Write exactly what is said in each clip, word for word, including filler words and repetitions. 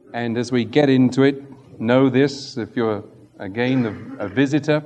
And as we get into it, know this, if you're again a, a visitor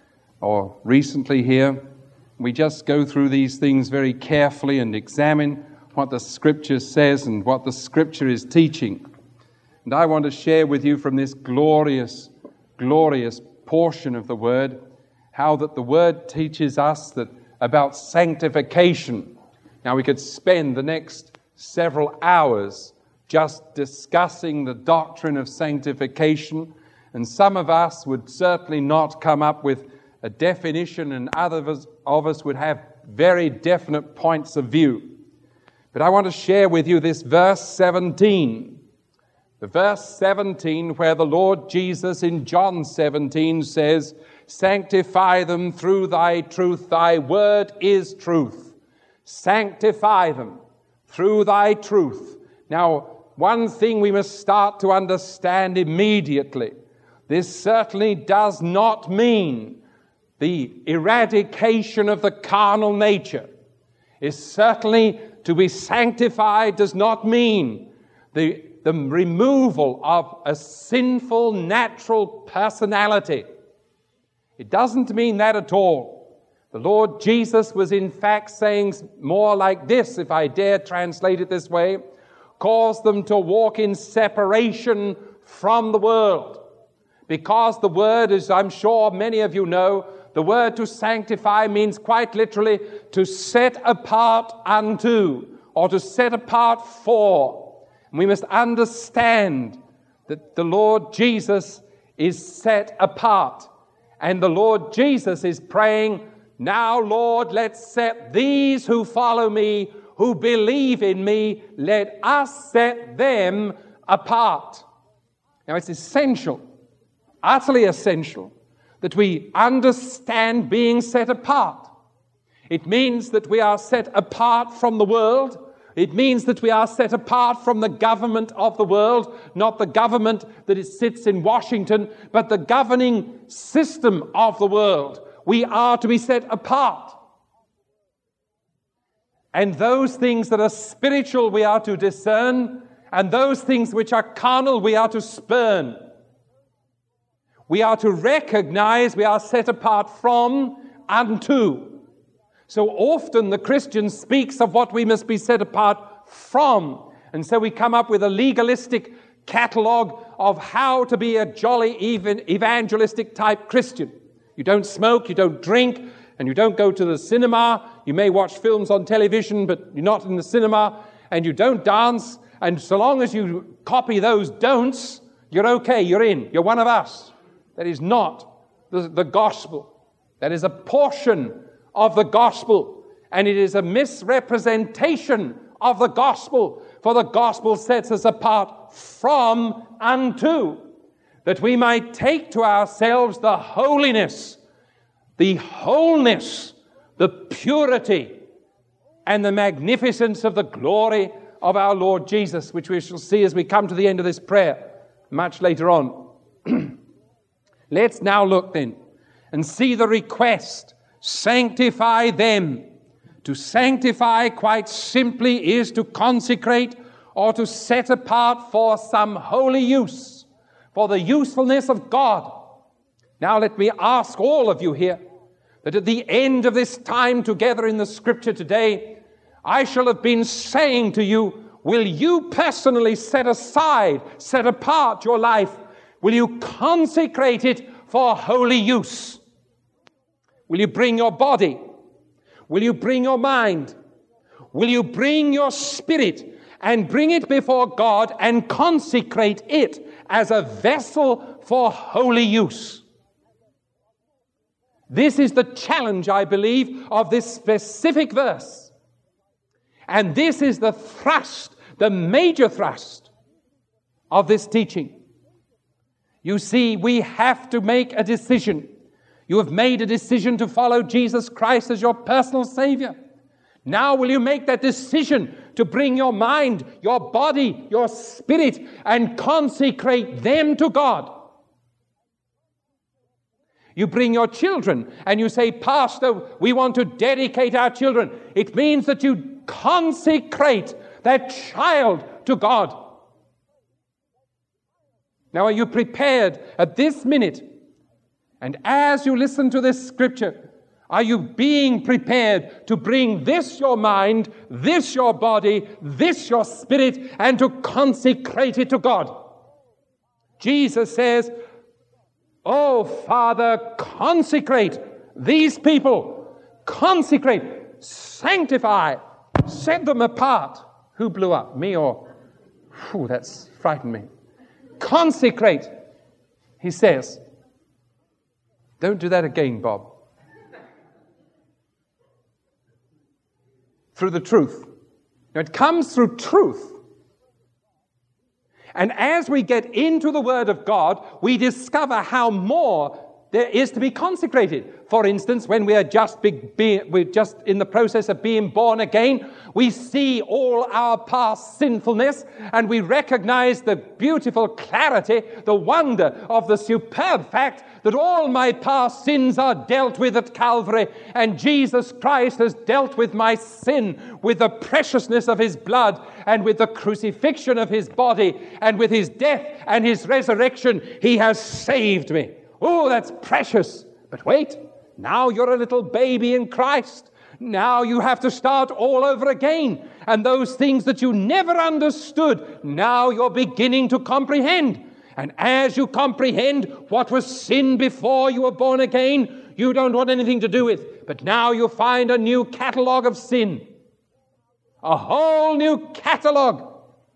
or recently here, we just go through these things very carefully and examine what the Scripture says and what the Scripture is teaching. And I want to share with you from this glorious, glorious portion of the Word, how that the Word teaches us that about sanctification. Now we could spend the next several hours just discussing the doctrine of sanctification, and some of us would certainly not come up with a definition, and others of us would have very definite points of view. But I want to share with you this verse seventeen. The verse seventeen, where the Lord Jesus in John seventeen says, "Sanctify them through thy truth, thy word is truth." Sanctify them through thy truth. Now, one thing we must start to understand immediately. This certainly does not mean the eradication of the carnal nature. It certainly, to be sanctified does not mean the, the removal of a sinful natural personality. It doesn't mean that at all. The Lord Jesus was in fact saying more like this, if I dare translate it this way: cause them to walk in separation from the world. Because the word, as I'm sure many of you know, the word to sanctify means quite literally to set apart unto, or to set apart for. And we must understand that the Lord Jesus is set apart. And the Lord Jesus is praying, "Now, Lord, let's set these who follow me, who believe in me, let us set them apart." Now, it's essential, utterly essential, that we understand being set apart. It means that we are set apart from the world. It means that we are set apart from the government of the world, not the government that it sits in Washington, but the governing system of the world. We are to be set apart. And those things that are spiritual we are to discern, and those things which are carnal we are to spurn. We are to recognize we are set apart from unto. So often the Christian speaks of what we must be set apart from. And so we come up with a legalistic catalog of how to be a jolly even evangelistic type Christian. You don't smoke, you don't drink, and you don't go to the cinema. You may watch films on television, but you're not in the cinema. And you don't dance. And so long as you copy those don'ts, you're okay, you're in. You're one of us. That is not the, the gospel. That is a portion of the gospel. And it is a misrepresentation of the gospel. For the gospel sets us apart from unto, that we might take to ourselves the holiness, the wholeness, the purity, and the magnificence of the glory of our Lord Jesus, which we shall see as we come to the end of this prayer much later on. Let's now look then and see the request, sanctify them. To sanctify quite simply is to consecrate or to set apart for some holy use, for the usefulness of God. Now let me ask all of you here that at the end of this time together in the Scripture today, I shall have been saying to you, will you personally set aside, set apart your life? Will you consecrate it for holy use? Will you bring your body? Will you bring your mind? Will you bring your spirit and bring it before God and consecrate it as a vessel for holy use? This is the challenge, I believe, of this specific verse. And this is the thrust, the major thrust of this teaching. You see, we have to make a decision. You have made a decision to follow Jesus Christ as your personal Savior. Now will you make that decision to bring your mind, your body, your spirit, and consecrate them to God? You bring your children and you say, Pastor, we want to dedicate our children. It means that you consecrate that child to God. Now, are you prepared at this minute? And as you listen to this scripture, are you being prepared to bring this your mind, this your body, this your spirit, and to consecrate it to God? Jesus says, "Oh, Father, consecrate these people. Consecrate, sanctify, set them apart." Who blew up? Me or... Whew, that's frightened me. Consecrate, he says. Don't do that again, Bob. Through the truth. Now, it comes through truth. And as we get into the Word of God, we discover how more there is to be consecrated. For instance, when we are just be, be, we're just in the process of being born again, we see all our past sinfulness, and we recognize the beautiful clarity, the wonder of the superb fact that all my past sins are dealt with at Calvary, and Jesus Christ has dealt with my sin with the preciousness of his blood, and with the crucifixion of his body, and with his death and his resurrection, he has saved me. Oh, that's precious. But wait, now you're a little baby in Christ. Now you have to start all over again. And those things that you never understood, now you're beginning to comprehend. And as you comprehend what was sin before you were born again, you don't want anything to do with. But now you find a new catalog of sin. A whole new catalog.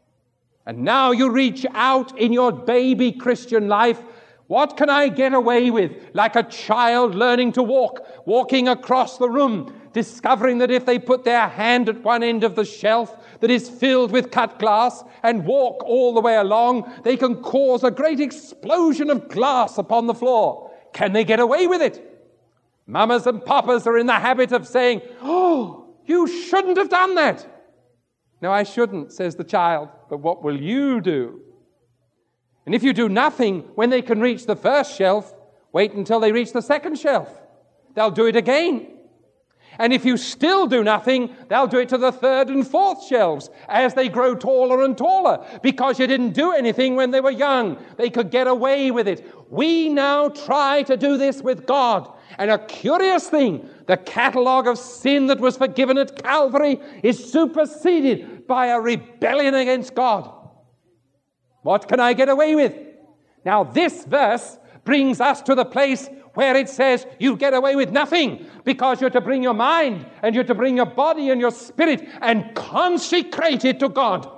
And now you reach out in your baby Christian life. What can I get away with? Like a child learning to walk, walking across the room, discovering that if they put their hand at one end of the shelf that is filled with cut glass and walk all the way along, they can cause a great explosion of glass upon the floor. Can they get away with it? Mamas and papas are in the habit of saying, "Oh, you shouldn't have done that." "No, I shouldn't," says the child. "But what will you do?" And if you do nothing when they can reach the first shelf, wait until they reach the second shelf. They'll do it again. And if you still do nothing, they'll do it to the third and fourth shelves as they grow taller and taller, because you didn't do anything when they were young. They could get away with it. We now try to do this with God. And a curious thing, the catalog of sin that was forgiven at Calvary is superseded by a rebellion against God. What can I get away with? Now, this verse brings us to the place where it says you get away with nothing, because you're to bring your mind and you're to bring your body and your spirit and consecrate it to God.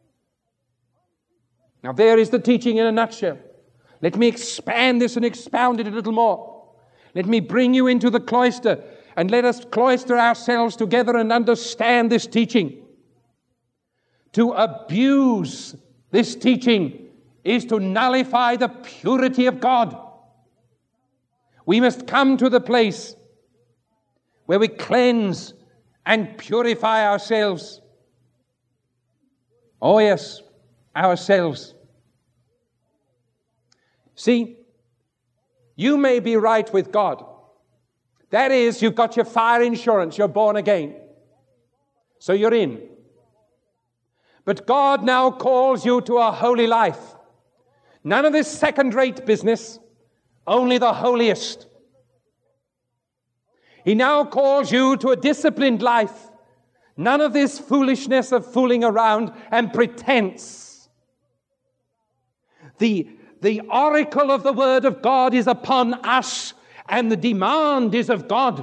Now, there is the teaching in a nutshell. Let me expand this and expound it a little more. Let me bring you into the cloister, and let us cloister ourselves together and understand this teaching. To abuse this teaching is to nullify the purity of God. We must come to the place where we cleanse and purify ourselves. Oh yes, ourselves. See, you may be right with God. That is, you've got your fire insurance, you're born again. So you're in. But God now calls you to a holy life. None of this second-rate business, only the holiest. He now calls you to a disciplined life. None of this foolishness of fooling around and pretense. The, the oracle of the Word of God is upon us, and the demand is of God.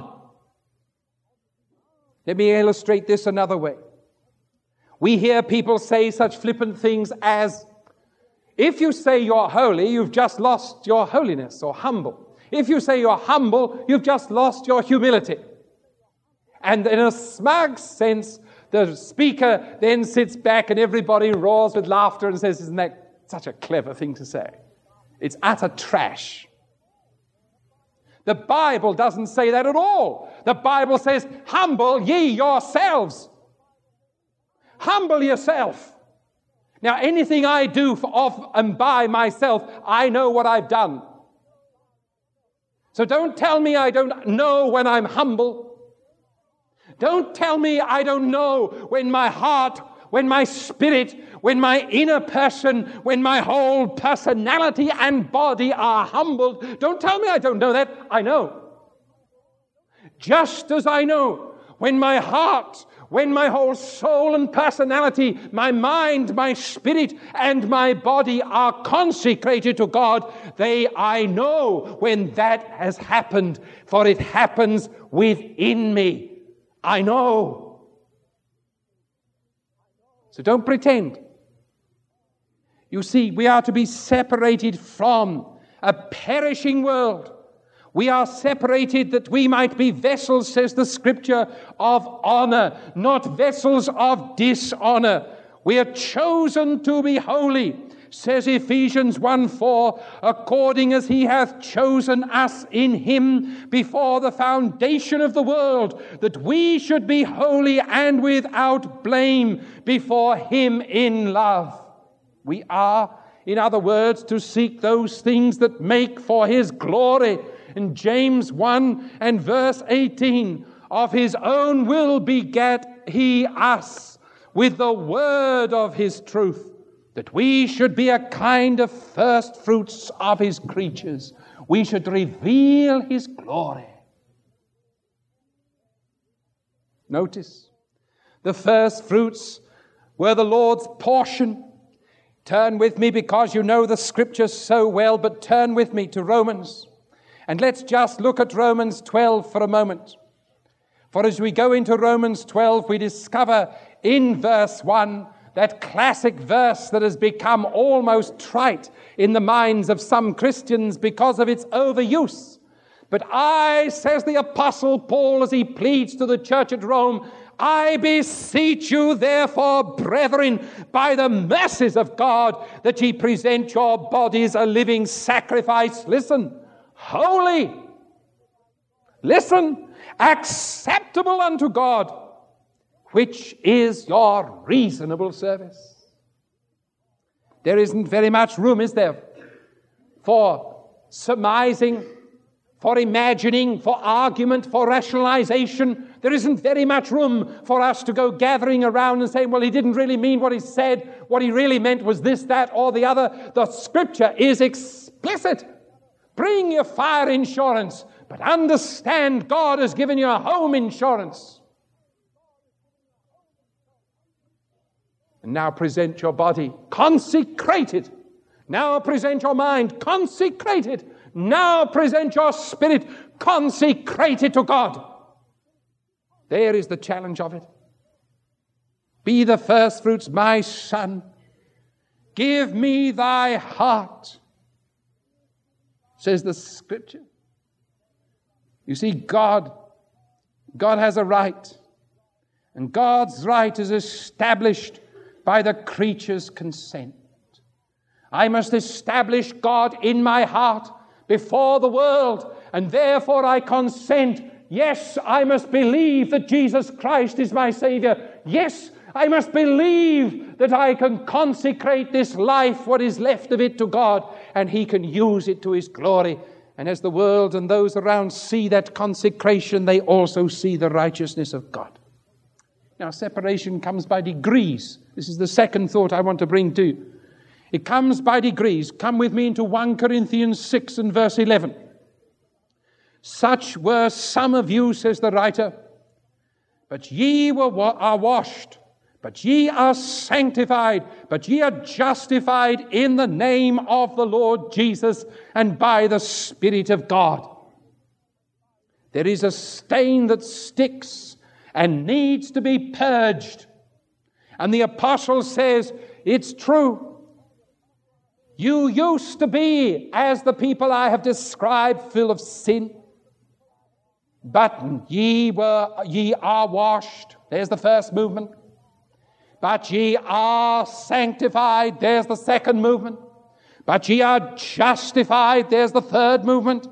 Let me illustrate this another way. We hear people say such flippant things as, if you say you're holy, you've just lost your holiness, or humble. If you say you're humble, you've just lost your humility. And in a smug sense, the speaker then sits back and everybody roars with laughter and says, "Isn't that such a clever thing to say?" It's utter trash. The Bible doesn't say that at all. The Bible says, "Humble ye yourselves." Humble yourself. Now, anything I do for, of and by myself, I know what I've done. So don't tell me I don't know when I'm humble. Don't tell me I don't know when my heart, when my spirit, when my inner person, when my whole personality and body are humbled. Don't tell me I don't know that. I know. Just as I know when my heart, when my whole soul and personality, my mind, my spirit, and my body are consecrated to God, they, I know when that has happened, for it happens within me. I know. So don't pretend. You see, we are to be separated from a perishing world. We are separated that we might be vessels, says the Scripture, of honor, not vessels of dishonor. We are chosen to be holy, says Ephesians one four, according as he hath chosen us in him before the foundation of the world, that we should be holy and without blame before him in love. We are, in other words, to seek those things that make for his glory. In James one and verse eighteen, of his own will begat he us with the word of his truth, that we should be a kind of first fruits of his creatures. We should reveal his glory. Notice, the first fruits were the Lord's portion. Turn with me, because you know the Scriptures so well, but turn with me to Romans. And let's just look at Romans twelve for a moment. For as we go into Romans twelve, we discover in verse one, that classic verse that has become almost trite in the minds of some Christians because of its overuse. But I, says the Apostle Paul as he pleads to the church at Rome, I beseech you therefore, brethren, by the mercies of God, that ye present your bodies a living sacrifice. Listen. Holy, listen, acceptable unto God, which is your reasonable service. There isn't very much room, is there, for surmising, for imagining, for argument, for rationalization. There isn't very much room for us to go gathering around and saying, well, he didn't really mean what he said. What he really meant was this, that, or the other. The Scripture is explicit. Bring your fire insurance, but understand God has given you a home insurance. And now present your body consecrated. Now present your mind consecrated. Now present your spirit consecrated to God. There is the challenge of it. Be the first fruits, my son. Give me thy heart, says the Scripture. You see, God, God has a right. And God's right is established by the creature's consent. I must establish God in my heart before the world, and therefore I consent. Yes, I must believe that Jesus Christ is my Savior. Yes, I must believe that I can consecrate this life, what is left of it, to God, and he can use it to his glory. And as the world and those around see that consecration, they also see the righteousness of God. Now, separation comes by degrees. This is the second thought I want to bring to you. It comes by degrees. Come with me into First Corinthians six and verse eleven. Such were some of you, says the writer, but ye were wa- are washed, but ye are sanctified, but ye are justified in the name of the Lord Jesus and by the Spirit of God. There is a stain that sticks and needs to be purged. And the apostle says, it's true. You used to be, as the people I have described, full of sin. But ye were, ye are washed. There's the first movement. But ye are sanctified. There's the second movement. But ye are justified. There's the third movement.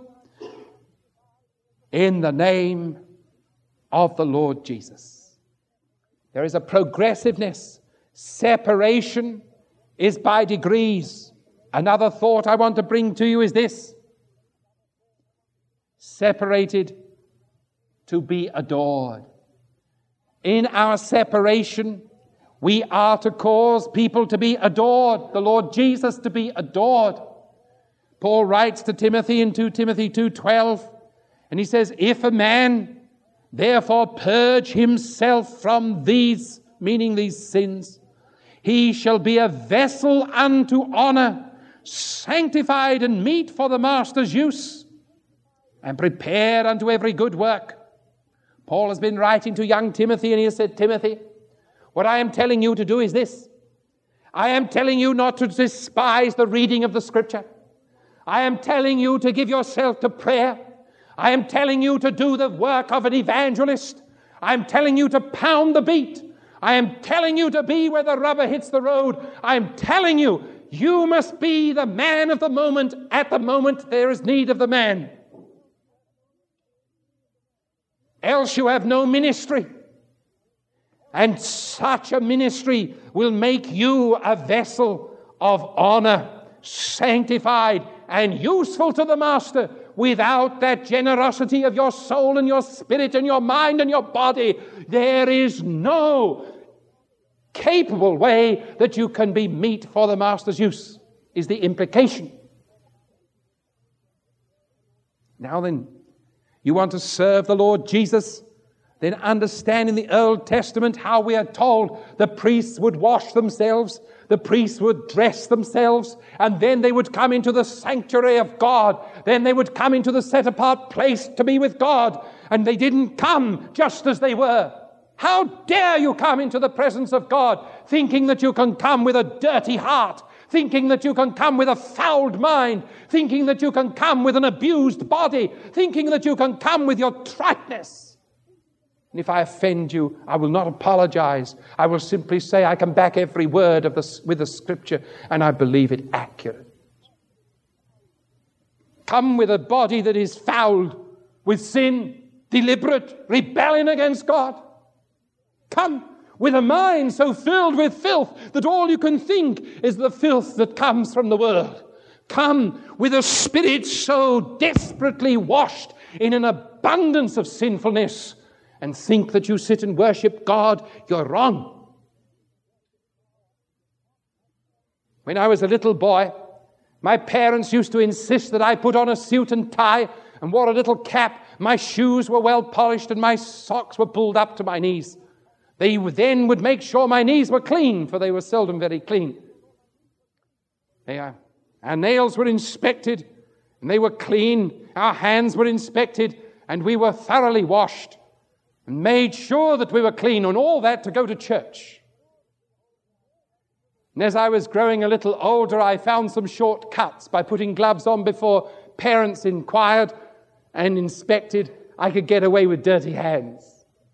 In the name of the Lord Jesus. There is a progressiveness. Separation is by degrees. Another thought I want to bring to you is this. Separated to be adored. In our separation, We are to cause people to be adored, the Lord Jesus to be adored. Paul writes to Timothy in Second Timothy two twelve, and he says, if a man therefore purge himself from these, meaning these sins, he shall be a vessel unto honor, sanctified and meet for the master's use, and prepared unto every good work. Paul has been writing to young Timothy, and he has said, Timothy, what I am telling you to do is this. I am telling you not to despise the reading of the Scripture. I am telling you to give yourself to prayer. I am telling you to do the work of an evangelist. I am telling you to pound the beat. I am telling you to be where the rubber hits the road. I am telling you, you must be the man of the moment at the moment there is need of the man. Else you have no ministry. And such a ministry will make you a vessel of honor, sanctified and useful to the master. Without that generosity of your soul and your spirit and your mind and your body, there is no capable way that you can be meet for the master's use, is the implication. Now then, you want to serve the Lord Jesus? Then understand in the Old Testament how we are told the priests would wash themselves, the priests would dress themselves, and then they would come into the sanctuary of God. Then they would come into the set-apart place to be with God. And they didn't come just as they were. How dare you come into the presence of God thinking that you can come with a dirty heart, thinking that you can come with a fouled mind, thinking that you can come with an abused body, thinking that you can come with your tripeness. And if I offend you, I will not apologize. I will simply say I can back every word of the, with the Scripture, and I believe it accurate. Come with a body that is fouled with sin, deliberate rebellion against God. Come with a mind so filled with filth that all you can think is the filth that comes from the world. Come with a spirit so desperately washed in an abundance of sinfulness, and think that you sit and worship God. You're wrong. When I was a little boy, my parents used to insist that I put on a suit and tie and wore a little cap. My shoes were well polished and my socks were pulled up to my knees. They then would make sure my knees were clean, for they were seldom very clean. They are. Our nails were inspected, and they were clean. Our hands were inspected, and we were thoroughly washed, and made sure that we were clean, and all that to go to church. And as I was growing a little older, I found some shortcuts by putting gloves on before parents inquired and inspected. I could get away with dirty hands.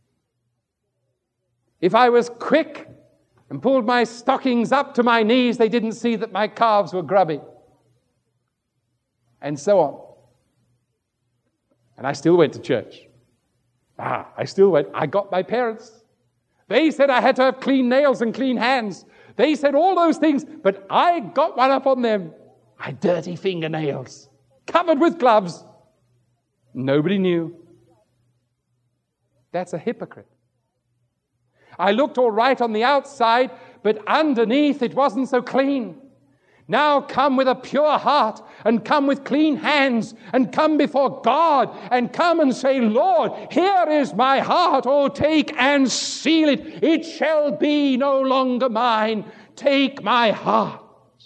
If I was quick and pulled my stockings up to my knees, they didn't see that my calves were grubby. And so on. And I still went to church. Ah, I still went. I got my parents. They said I had to have clean nails and clean hands. They said all those things, but I got one up on them. I had dirty fingernails, covered with gloves. Nobody knew. That's a hypocrite. I looked all right on the outside, but underneath it wasn't so clean. Now come with a pure heart, and come with clean hands, and come before God, and come and say, Lord, here is my heart. Oh, take and seal it. It shall be no longer mine. Take my heart.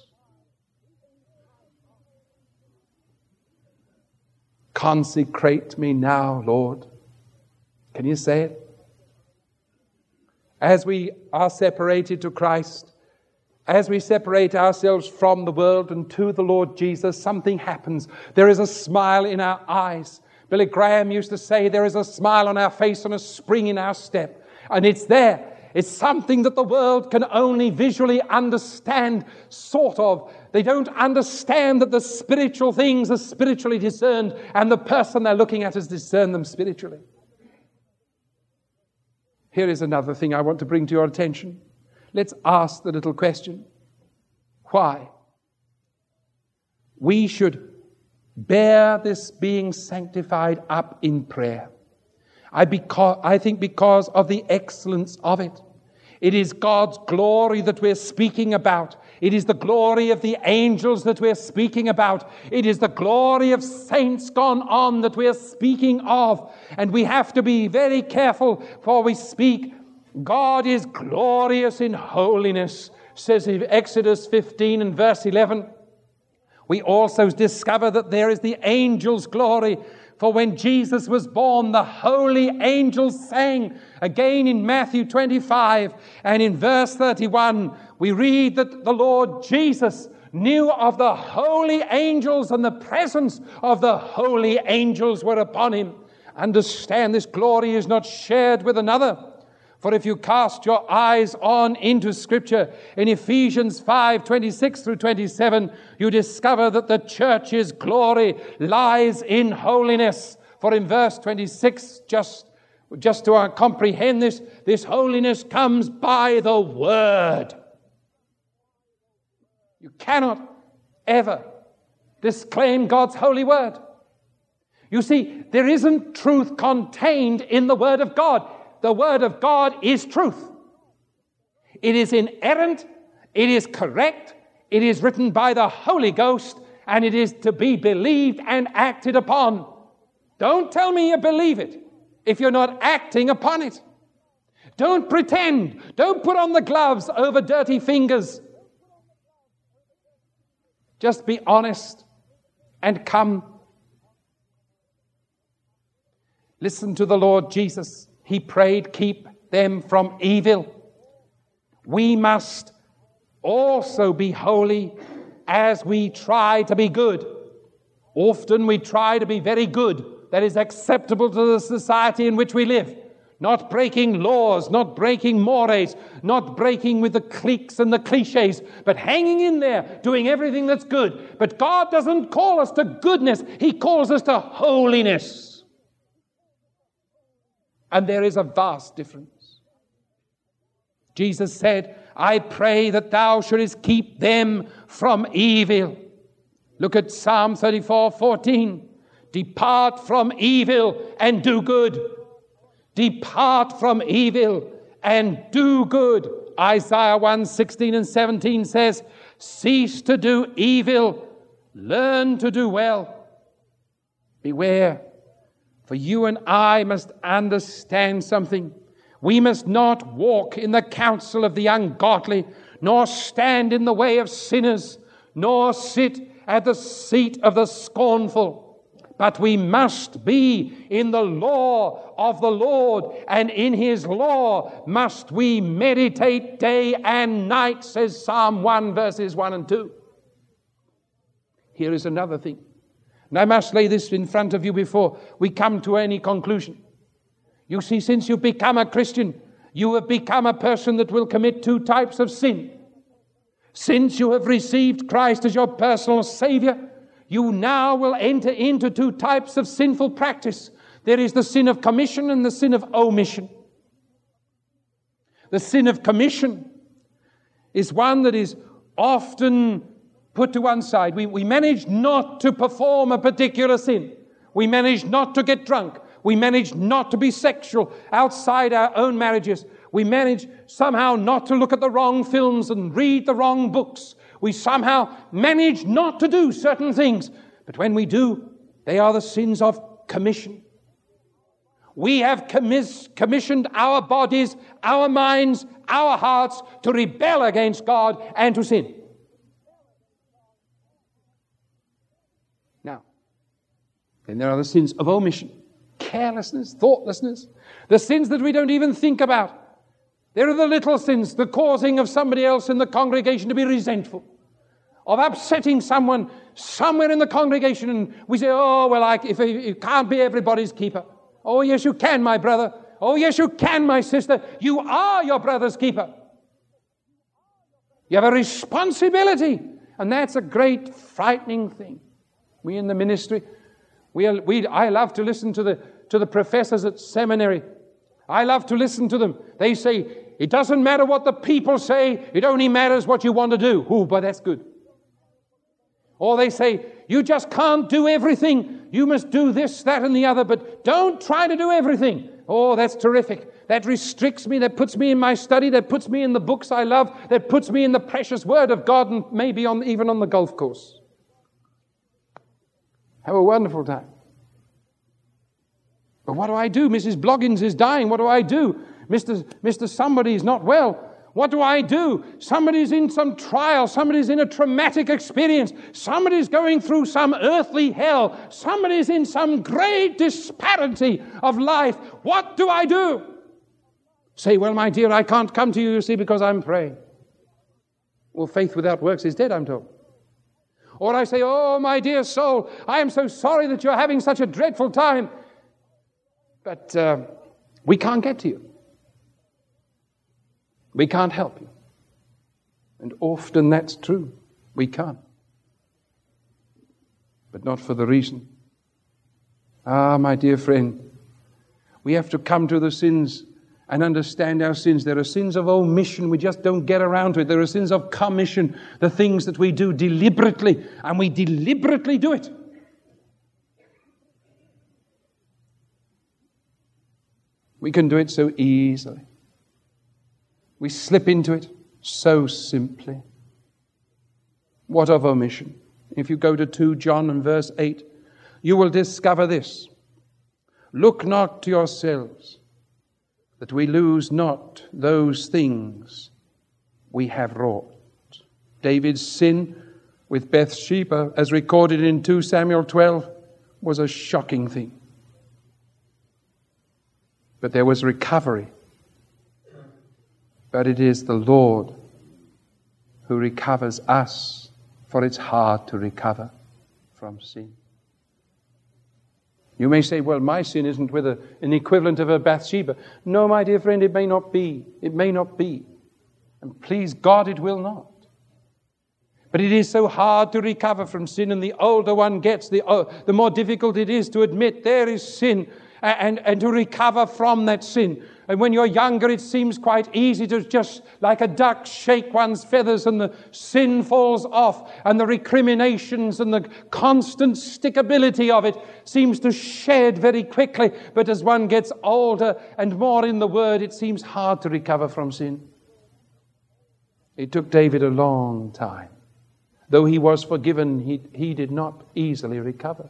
Consecrate me now, Lord. Can you say it? As we are separated to Christ, as we separate ourselves from the world and to the Lord Jesus, something happens. There is a smile in our eyes. Billy Graham used to say there is a smile on our face and a spring in our step. And it's there. It's something that the world can only visually understand, sort of. They don't understand that the spiritual things are spiritually discerned, and the person they're looking at has discerned them spiritually. Here is another thing I want to bring to your attention. Let's ask the little question. Why? We should bear this being sanctified up in prayer. I, because, I think because of the excellence of it. It is God's glory that we're speaking about. It is the glory of the angels that we're speaking about. It is the glory of saints gone on that we're speaking of. And we have to be very careful before we speak. God is glorious in holiness, says in Exodus fifteen and verse eleven. We also discover that there is the angels' glory. For when Jesus was born, the holy angels sang. Again in Matthew twenty-five and in verse thirty-one, we read that the Lord Jesus knew of the holy angels, and the presence of the holy angels were upon him. Understand, this glory is not shared with another. For if you cast your eyes on into Scripture, in Ephesians five, twenty-six through twenty-seven, you discover that the church's glory lies in holiness. For in verse twenty-six, just, just to comprehend this, this holiness comes by the Word. You cannot ever disclaim God's holy Word. You see, there isn't truth contained in the Word of God. The Word of God is truth. It is inerrant, it is correct, it is written by the Holy Ghost, and it is to be believed and acted upon. Don't tell me you believe it if you're not acting upon it. Don't pretend. Don't put on the gloves over dirty fingers. Just be honest and come. Listen to the Lord Jesus. He prayed, keep them from evil. We must also be holy as we try to be good. Often we try to be very good, that is acceptable to the society in which we live. Not breaking laws, not breaking mores, not breaking with the cliques and the cliches, but hanging in there, doing everything that's good. But God doesn't call us to goodness. He calls us to holiness. And there is a vast difference. Jesus said, I pray that thou shouldest keep them from evil. Look at Psalm thirty-four, fourteen. Depart from evil and do good. Depart from evil and do good. Isaiah one, sixteen and seventeen says, cease to do evil, learn to do well. Beware. For you and I must understand something. We must not walk in the counsel of the ungodly, nor stand in the way of sinners, nor sit at the seat of the scornful. But we must be in the law of the Lord, and in His law must we meditate day and night, says Psalm one, verses one and two. Here is another thing. And I must lay this in front of you before we come to any conclusion. You see, since you've become a Christian, you have become a person that will commit two types of sin. Since you have received Christ as your personal Savior, you now will enter into two types of sinful practice. There is the sin of commission and the sin of omission. The sin of commission is one that is often put to one side. We, we manage not to perform a particular sin. We manage not to get drunk. We manage not to be sexual outside our own marriages. We manage somehow not to look at the wrong films and read the wrong books. We somehow manage not to do certain things. But when we do, they are the sins of commission. We have commis- commissioned our bodies, our minds, our hearts to rebel against God and to sin. Then there are the sins of omission, carelessness, thoughtlessness, the sins that we don't even think about. There are the little sins, the causing of somebody else in the congregation to be resentful, of upsetting someone somewhere in the congregation, and we say, oh, well, I, if you can't be everybody's keeper. Oh, yes, you can, my brother. Oh, yes, you can, my sister. You are your brother's keeper. You have a responsibility, and that's a great, frightening thing. We in the ministry, We, we, I love to listen to the, to the professors at seminary. I love to listen to them. They say, it doesn't matter what the people say, it only matters what you want to do. Ooh, but that's good. Or they say, you just can't do everything. You must do this, that, and the other, but don't try to do everything. Oh, that's terrific. That restricts me. That puts me in my study. That puts me in the books I love. That puts me in the precious Word of God, and maybe on even on the golf course. Have a wonderful time. But what do I do? Missus Bloggins is dying. What do I do? Mister Mister Somebody is not well. What do I do? Somebody's in some trial. Somebody's in a traumatic experience. Somebody's going through some earthly hell. Somebody's in some great disparity of life. What do I do? Say, well, my dear, I can't come to you, you see, because I'm praying. Well, faith without works is dead, I'm told. Or I say, oh, my dear soul, I am so sorry that you're having such a dreadful time. But uh, we can't get to you. We can't help you. And often that's true. We can't. But not for the reason. Ah, my dear friend, we have to come to the sins and understand our sins. There are sins of omission. We just don't get around to it. There are sins of commission, the things that we do deliberately, and we deliberately do it. We can do it so easily. We slip into it so simply. What of omission? If you go to Second John and verse eight, you will discover this. Look not to yourselves, that we lose not those things we have wrought. David's sin with Bathsheba, as recorded in Second Samuel twelve, was a shocking thing. But there was recovery. But it is the Lord who recovers us, for it's hard to recover from sin. You may say, well, my sin isn't with a, an equivalent of a Bathsheba. No, my dear friend, it may not be. It may not be. And please God, it will not. But it is so hard to recover from sin, and the older one gets, the, uh, the more difficult it is to admit there is sin and, and to recover from that sin. And when you're younger, it seems quite easy to just, like a duck, shake one's feathers and the sin falls off, and the recriminations and the constant stickability of it seems to shed very quickly. But as one gets older and more in the Word, it seems hard to recover from sin. It took David a long time. Though he was forgiven, he, he did not easily recover.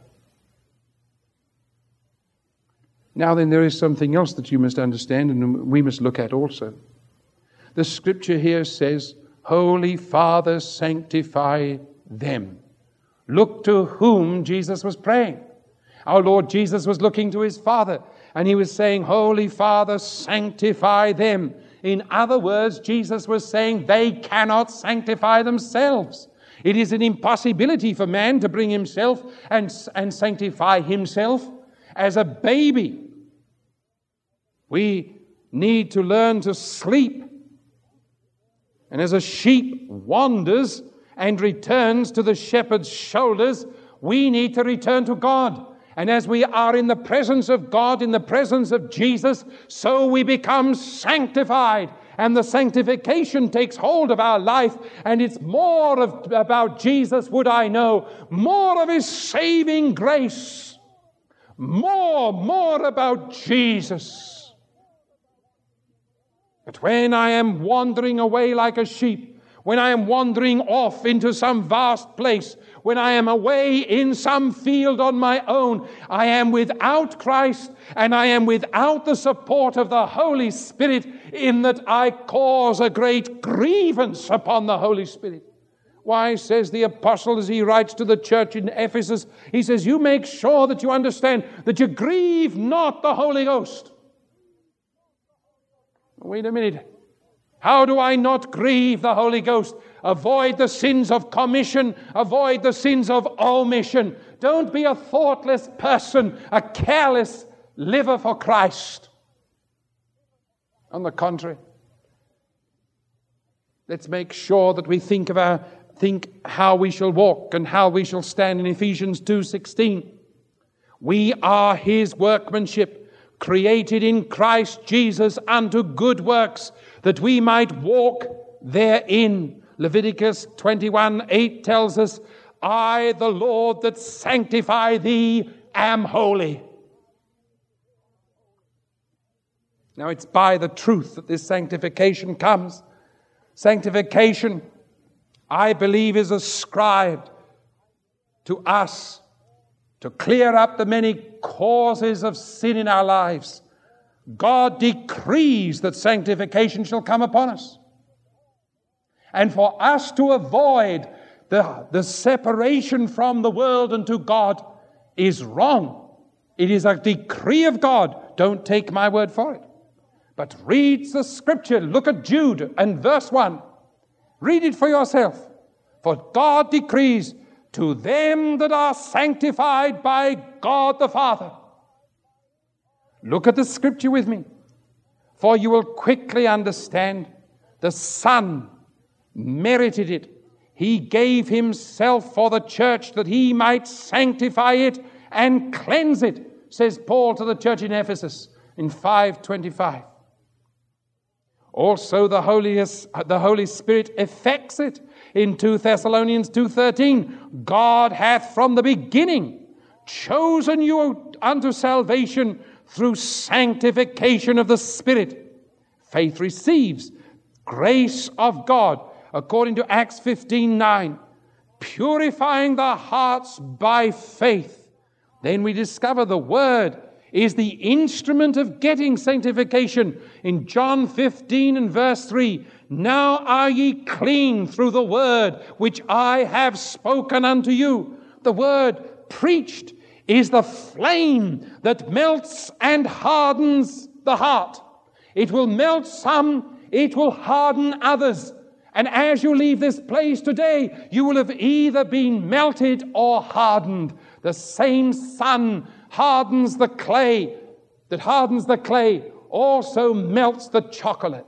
Now then, there is something else that you must understand and we must look at also. The scripture here says, Holy Father, sanctify them. Look to whom Jesus was praying. Our Lord Jesus was looking to his Father, and he was saying, Holy Father, sanctify them. In other words, Jesus was saying they cannot sanctify themselves. It is an impossibility for man to bring himself and, and sanctify himself. As a baby, we need to learn to sleep. And as a sheep wanders and returns to the shepherd's shoulders, we need to return to God. And as we are in the presence of God, in the presence of Jesus, so we become sanctified. And the sanctification takes hold of our life, and it's more of, about Jesus would I know, more of his saving grace, more, more about Jesus. But when I am wandering away like a sheep, when I am wandering off into some vast place, when I am away in some field on my own, I am without Christ and I am without the support of the Holy Spirit, in that I cause a great grievance upon the Holy Spirit. Why, says the apostle as he writes to the church in Ephesus, he says, you make sure that you understand that you grieve not the Holy Ghost. Wait a minute. How do I not grieve the Holy Ghost? Avoid the sins of commission. Avoid the sins of omission. Don't be a thoughtless person, a careless liver for Christ. On the contrary, let's make sure that we think of our think how we shall walk and how we shall stand in Ephesians two sixteen. We are his workmanship, created in Christ Jesus unto good works, that we might walk therein. Leviticus twenty-one eight tells us, I, the Lord that sanctify thee, am holy. Now, it's by the truth that this sanctification comes. Sanctification, I believe, is ascribed to us to clear up the many causes of sin in our lives. God decrees that sanctification shall come upon us. And for us to avoid the, the separation from the world unto God is wrong. It is a decree of God. Don't take my word for it. But read the scripture. Look at Jude and verse one. Read it for yourself. For God decrees to them that are sanctified by God the Father. Look at the scripture with me. For you will quickly understand the Son merited it. He gave himself for the church that he might sanctify it and cleanse it, says Paul to the church in Ephesus in five twenty-five. Also the Holy, the Holy Spirit effects it in two Thessalonians two thirteen. God hath from the beginning chosen you unto salvation through sanctification of the Spirit. Faith receives grace of God, according to Acts fifteen nine, purifying the hearts by faith. Then we discover the Word is the instrument of getting sanctification. In John fifteen and verse three, now are ye clean through the word which I have spoken unto you. The word preached is the flame that melts and hardens the heart. It will melt some, it will harden others. And as you leave this place today, you will have either been melted or hardened. The same sun hardens the clay, that hardens the clay, also melts the chocolate.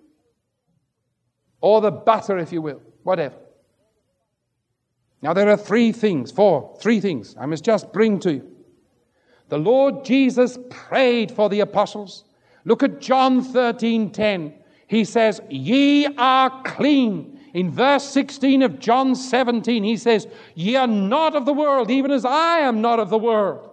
Or the butter, if you will, whatever. Now there are three things, four, three things I must just bring to you. The Lord Jesus prayed for the apostles. Look at John thirteen ten. He says, ye are clean. In verse sixteen of John seventeen, he says, ye are not of the world, even as I am not of the world.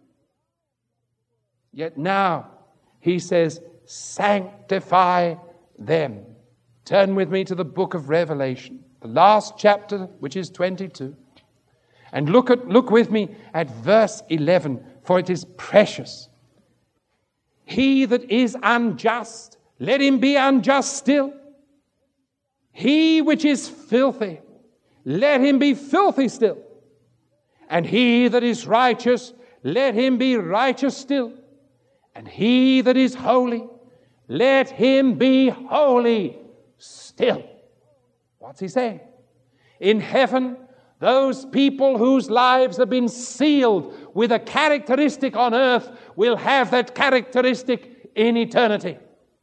Yet now, he says, sanctify them. Turn with me to the book of Revelation, the last chapter, which is twenty-two. And look at look with me at verse eleven, for it is precious. He that is unjust, let him be unjust still. He which is filthy, let him be filthy still. And he that is righteous, let him be righteous still. And he that is holy, let him be holy still. What's he saying? In heaven, those people whose lives have been sealed with a characteristic on earth will have that characteristic in eternity.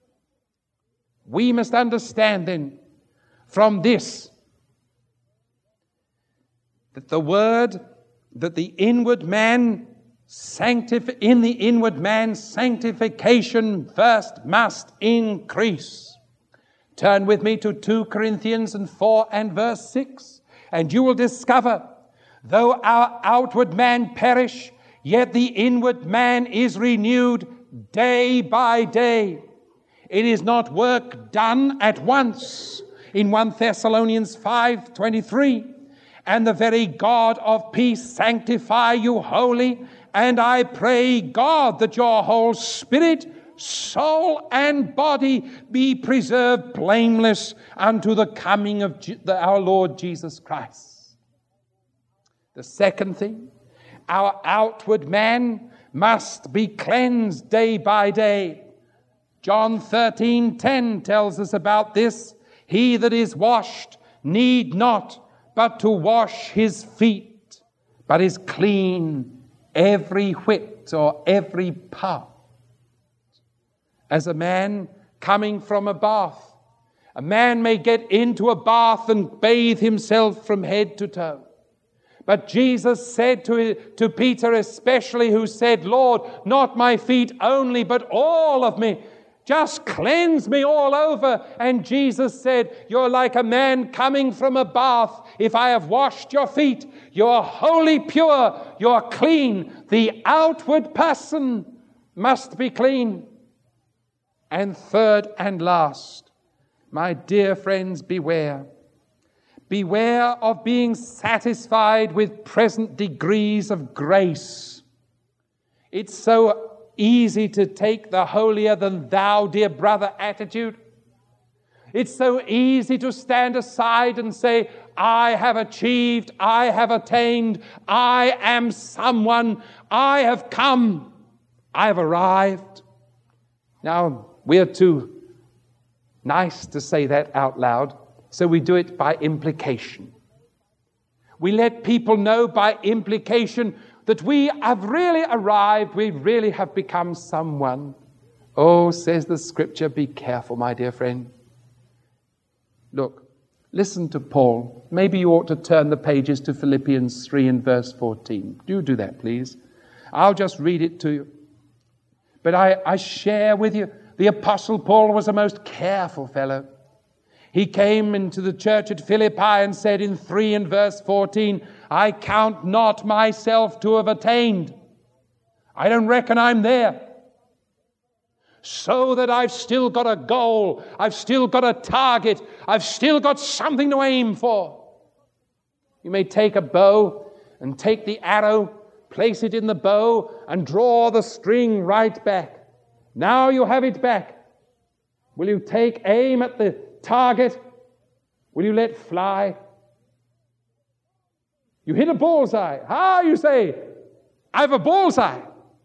We must understand then from this that the word, that the inward man, sanctif- in the inward man, sanctification first must increase. Turn with me to two Corinthians and four and verse six, and you will discover, though our outward man perish, yet the inward man is renewed day by day. It is not work done at once. In First Thessalonians five twenty-three, and the very God of peace sanctify you wholly, and I pray God that your whole spirit, soul, and body be preserved blameless unto the coming of Je- the, our Lord Jesus Christ. The second thing, our outward man must be cleansed day by day. John thirteen ten tells us about this. He that is washed need not but to wash his feet, but is clean every whit or every part. As a man coming from a bath, a man may get into a bath and bathe himself from head to toe. But Jesus said to, to Peter especially, who said, Lord, not my feet only, but all of me. Just cleanse me all over. And Jesus said, you're like a man coming from a bath. If I have washed your feet, you're wholly pure, you're clean. The outward person must be clean. And third and last, my dear friends, beware. Beware of being satisfied with present degrees of grace. It's so easy to take the holier than thou, dear brother, attitude. It's so easy to stand aside and say, I have achieved, I have attained, I am someone, I have come, I have arrived. Now, we're too nice to say that out loud, so we do it by implication. We let people know by implication that we have really arrived, we really have become someone. Oh, says the Scripture, be careful, my dear friend. Look, listen to Paul. Maybe you ought to turn the pages to Philippians three and verse fourteen. Do do that, please. I'll just read it to you. But I, I share with you, the Apostle Paul was a most careful fellow. He came into the church at Philippi and said in three and verse fourteen, I count not myself to have attained. I don't reckon I'm there. So that I've still got a goal, I've still got a target, I've still got something to aim for. You may take a bow and take the arrow, place it in the bow and draw the string right back. Now you have it back. Will you take aim at the target? Will you let fly? You hit a bullseye. Ah, you say, I have a bullseye.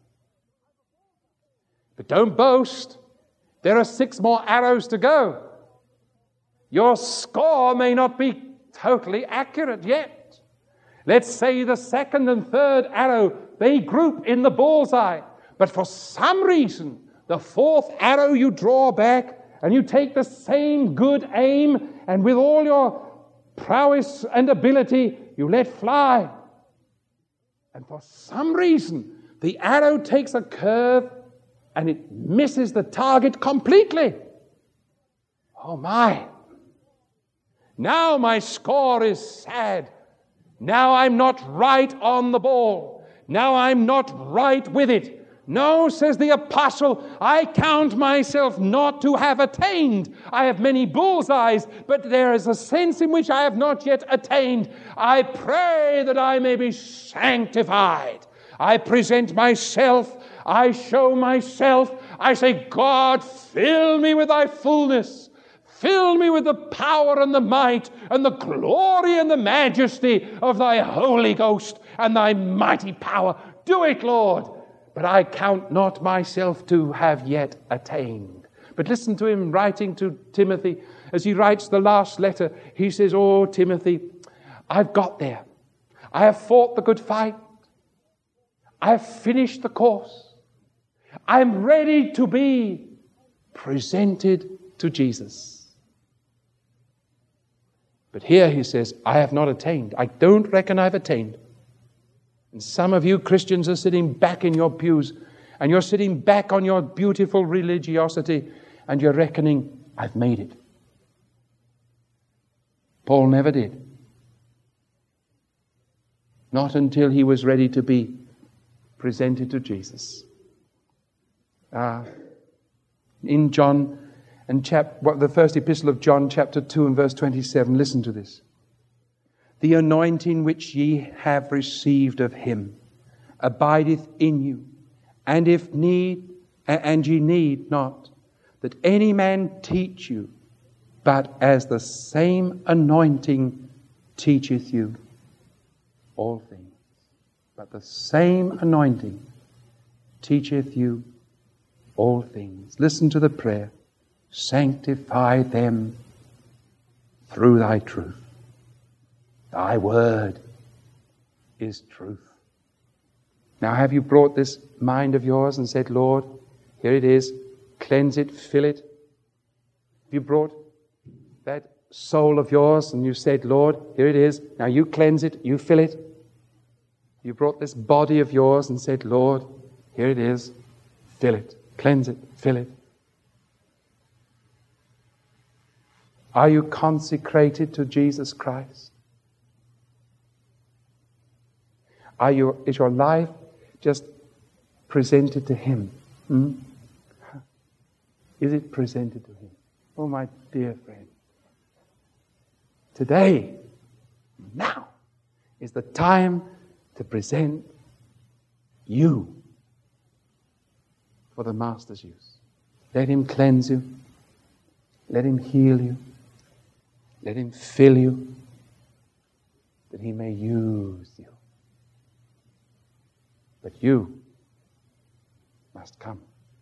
But don't boast. There are six more arrows to go. Your score may not be totally accurate yet. Let's say the second and third arrow, they group in the bullseye. But for some reason, the fourth arrow you draw back and you take the same good aim, and with all your prowess and ability, you let fly. And for some reason, the arrow takes a curve and it misses the target completely. Oh my. Now my score is sad. Now I'm not right on the ball. Now I'm not right with it. No, says the apostle, I count myself not to have attained. I have many bullseyes, but there is a sense in which I have not yet attained. I pray that I may be sanctified. I present myself. I show myself. I say, God, fill me with thy fullness. Fill me with the power and the might and the glory and the majesty of thy Holy Ghost and thy mighty power. Do it, Lord. But I count not myself to have yet attained. But listen to him writing to Timothy. As he writes the last letter, he says, oh, Timothy, I've got there. I have fought the good fight. I have finished the course. I'm ready to be presented to Jesus. But here he says, I have not attained. I don't reckon I've attained. And some of you Christians are sitting back in your pews and you're sitting back on your beautiful religiosity and you're reckoning, I've made it. Paul never did. Not until he was ready to be presented to Jesus. Uh, in John, and chap, what, the first epistle of John, chapter two and verse twenty-seven, listen to this. The anointing which ye have received of him abideth in you, and if need, and ye need not that any man teach you, but as the same anointing teacheth you all things. But the same anointing teacheth you all things. Listen to the prayer. Sanctify them through thy truth. Thy word is truth. Now have you brought this mind of yours and said, Lord, here it is, cleanse it, fill it? Have you brought that soul of yours and you said, Lord, here it is, now you cleanse it, you fill it? You brought this body of yours and said, Lord, here it is, fill it, cleanse it, fill it. Are you consecrated to Jesus Christ? Are you, is your life just presented to Him? Hmm? Is it presented to Him? Oh, my dear friend, today, now, is the time to present you for the Master's use. Let Him cleanse you. Let Him heal you. Let Him fill you, that He may use you. But you must come.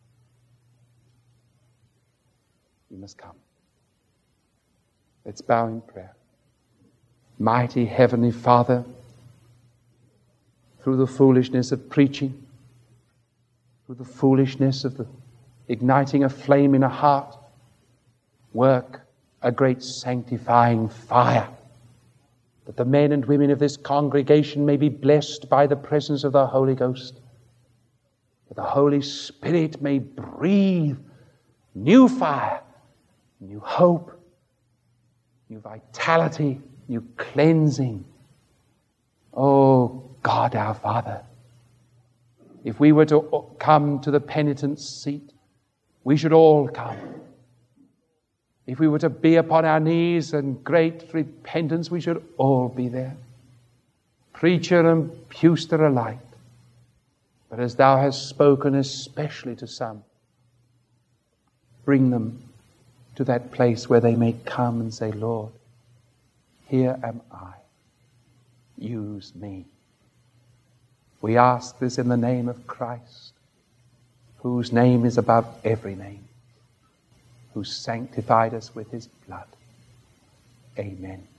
You must come. Let's bow in prayer. Mighty Heavenly Father, through the foolishness of preaching, through the foolishness of the igniting a flame in a heart, work a great sanctifying fire, that the men and women of this congregation may be blessed by the presence of the Holy Ghost, that the Holy Spirit may breathe new fire, new hope, new vitality, new cleansing. Oh God, our Father, if we were to come to the penitent's seat, we should all come. If we were to be upon our knees in great repentance, we should all be there. Preacher and pewster alike. But as Thou hast spoken especially to some, bring them to that place where they may come and say, Lord, here am I. Use me. We ask this in the name of Christ, whose name is above every name, who sanctified us with His blood. Amen.